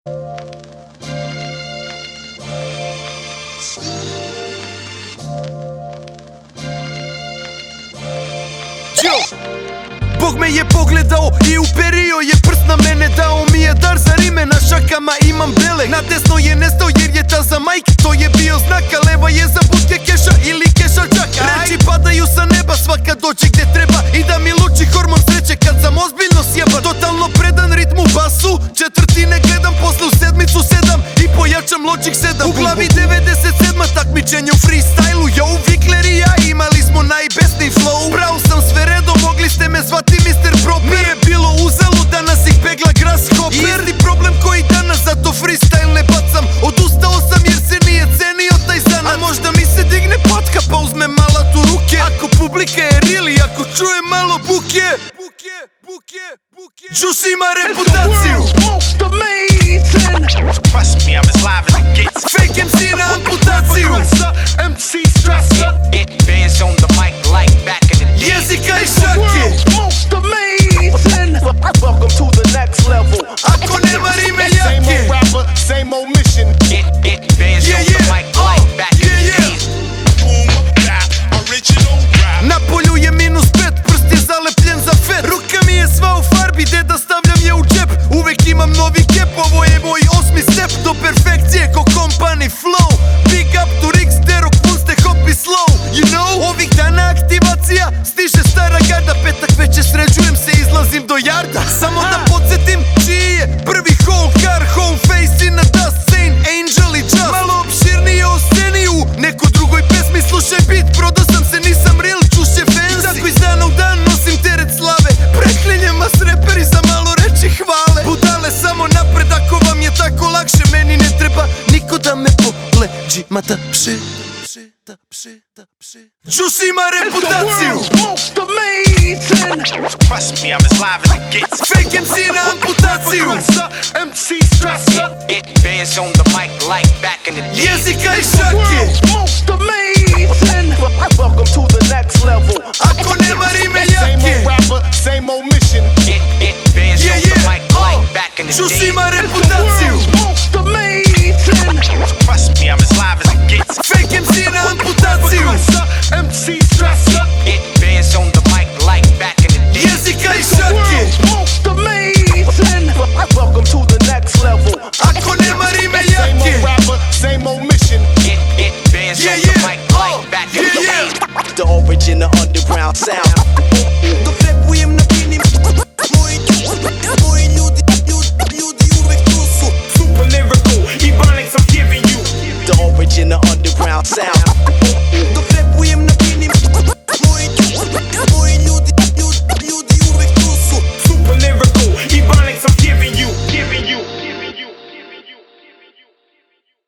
Bog me je pogledao i uperio je prst na mene. Dao mi je dar za rime, na šakama imam bele. Na desno je nestao jer je ta za majke, to je bio znak. A leva je za budke keša ili keša džaka. Reči padaju sa neba, svaka dođe gde treba. I da mi luči hormon sreće kad sam ozbiljno sjeban. Totalno predan ritmu, basu, četvrtine gledam. Posle u sedmicu 7 i pojačam Logic 7. U glavi 97, takmičenje u freestylu. Yo, Vikler i ja imali smo najbesniji flow. Brao sam sve redom, mogli ste me zvati Mr. Proper. Nije bilo uzalo, danas ih pegla Grasshopper. Isti problem koji danas, zato freestyle ne bacam. Odustao sam jer se nije cenio taj zanat. A možda mi se digne patka pa uzme malat u ruke. Ako publika je real i ako čuje malo buke. Juice ima reputaciju. Trust me, I'm as live as it gets. Fake MC na amputaciju. MC stressor. It bands on the mic like back in the day. Jezika i šake. Most amazing. Welcome to the next level. Ako nema rime Same jake. old rapper, same old mission. It bands on the mic like back in the day. Boom, bap, original rap. Na polju je -5, prst je zalepljen za fet. Ruka mi je sva u farbi, deda stavljam je u džep. Uvek imam novi kep, ovo je moj 8. step. Do perfekcije ko company flow. Big up to Rix, Derok, Punste, Hop i Slow. You know, ovih dana aktivacija, stiže stara garda. Petak veče sređujem se, izlazim do jarda. Samo da podsjetim čiji je prvi whole car, home face in a dust, Saint Angel i Just. Malo opširnije o sceni u nekoj drugoj pesmi. Slušaj beat, prodao sam se, nisam real, čuše fancy. I tako iz dana u dan nosim teret slave. Preklinjem vas reperi za malo reči hvale. Budale samo napred, ako vam je tako lakše. Meni ne treba niko da me poleđi, ma da pše. Juice ima reputaciju. Most amazing. Trust me, I'm as live as it gets. Fake MC na amputaciju. MC stressor. It bands on the mic like back in the day. Jezika i šake. Most amazing. Welcome to the next level. Ako nema rime Same jake. old rapper, same old mission. It bands on the mic like back in the day. Juice ima reputaciju. Most amazing. Trust me, I'm as live as it gets. Fake MC na amputaciju. MC stressor. It bands on the mic like back in the day. Jezika i šake. Most amazing. Welcome to the next level. Ako nema rime Same jake. old rapper, same old mission. It bands on the mic like back in the day. The origin of underground sound. Doczekujem na pieni. Moi ljudi uvek tu su. Super lyrical, Ebonics I'm giving you. The origin of underground sound. Doczekujem na pieni.